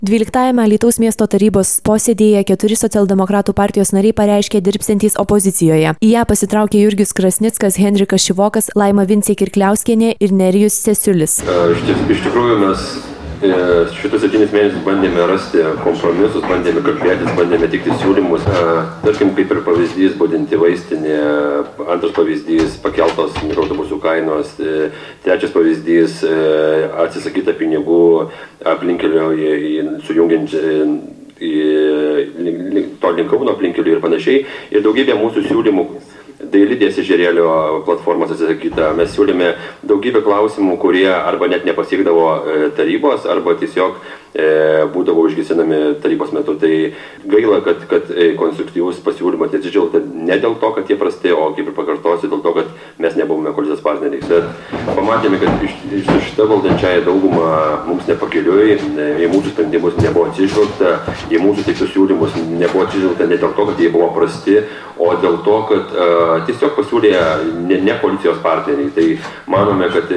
12-ame Alytaus miesto tarybos posėdėje 4 socialdemokratų partijos nariai pareiškė dirbsiantys opozicijoje. Į ją pasitraukė Jurgis Krasnickas, Henrikas Šivokas, Laima Vincė Kirkliauskienė ir Nerijus Cesiulis. Iš tikrųjų mes šitus 7 mėnesius bandėme rasti kompromisus, bandėme kalbėtis, bandėme tikti siūlymus. Tarkim, kaip ir pavyzdys, budinti vaistinė, antras pavyzdys, pakeltos mikroautobusų kainos, trečias pavyzdys, atsisakyta pinigų aplinkelio sujungiant to link Kauno aplinkelio ir panašiai. Ir daugybė mūsų siūlymų. Dailidės ežerėlio platformos atsisakyta. Mes siūlėme daugybę klausimų, kurie arba net nepasiekdavo tarybos, arba tiesiog būdavo užgesinami tarybos metu. Tai gaila, kad konstruktyvus pasiūlymas neatsižvelgta ne dėl to, kad jie prasti, o kaip ir pakartosiu, dėl to, kad mes nebuvome koalicijos partneriais. Bet pamatėme, kad šita valdančiaja dauguma mums nepakeliui, į mūsų sprendimus nebuvo atsižvelgta, į mūsų teiktus siūlymus nebuvo atsižvelgta ne dėl to, kad jie buvo prasti, o dėl to, kad tiesiog pasiūlė ne koalicijos partneriai. Tai manome, kad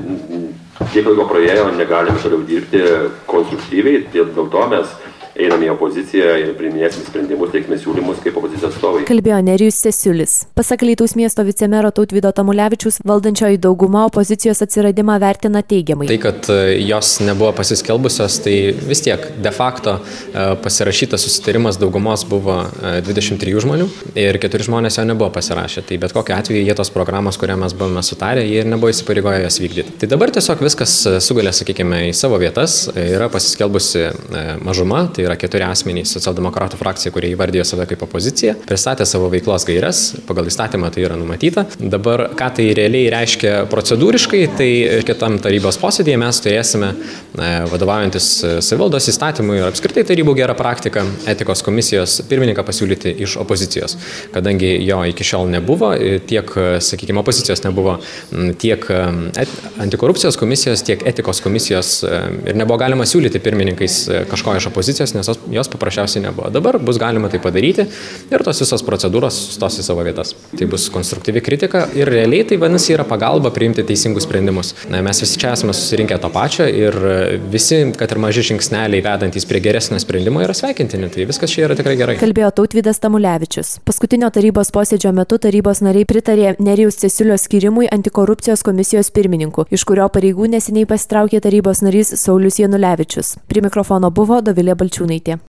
tiek laiko praėjo, negalime toliau dirbti konstruktyviai, dėl to mes einame į opoziciją ir priiminėsime sprendimus, teiksime siūlymus kaip opozicijos atstovai. Kalbėjo Nerijus Cesiulis. Pasak Alytaus miesto vicemero Tautvydo Tamulevičiaus, valdančioji dauguma opozicijos atsiradimą vertina teigiamai. Tai, kad jos nebuvo pasiskelbusios, tai vis tiek de facto pasirašytas susitarimas daugumos buvo 23 žmonių ir 4 žmonės jo nebuvo pasirašę. Tai bet kokiu atveju jie tos programos, kurią mes buvome sutarę, jie ir nebuvo įsipareigoję jas vykdyti. Tai dabar tiesiog viskas sugalė, sakykime, į savo vietas. Yra pasiskelbusi mažuma, tai yra 4 asmenys socialdemokratų frakcija, kurie įvardijo save kaip opozicija, pristatė savo veiklos gaires, pagal įstatymą tai yra numatyta. Dabar, ką tai realiai reiškia procedūriškai, tai kitam tarybos posėdėje mes turėsime, vadovaujantis savivaldos įstatymui ir apskritai tarybų gerą praktiką, etikos komisijos pirmininką pasiūlyti iš opozicijos. Kadangi jo iki šiol nebuvo, tiek, sakykime, opozicijos nebuvo, tiek antikorupcijos komisijos, tiek etikos komisijos ir nebuvo galima siūlyti pirmininkais kažko iš opozicijos, nes jos paprasčiausiai nebuvo. Dabar bus galima tai padaryti ir tos visos procedūros sustos į savo vietas. Tai bus konstruktyvi kritika ir realiai tai vadinasi yra pagalba priimti teisingus sprendimus. Mes visi čia esame susirinkę to pačio ir visi, kad ir maži žingsneliai vedantys prie geresnio sprendimo yra sveikintini. Tai viskas čia yra tikrai gerai. Kalbėjo Tautvydas Tamulevičius. Paskutinio tarybos posėdžio metu tarybos nariai pritarė Nerijaus Cesiulio skyrimui antikorupcijos komisijos pirmininku, iš kurio pareigų neseniai pasitraukė tarybos narys Saulius Janulevičius. Prie mikrofono buvo Dovilė Balčiūnaitė.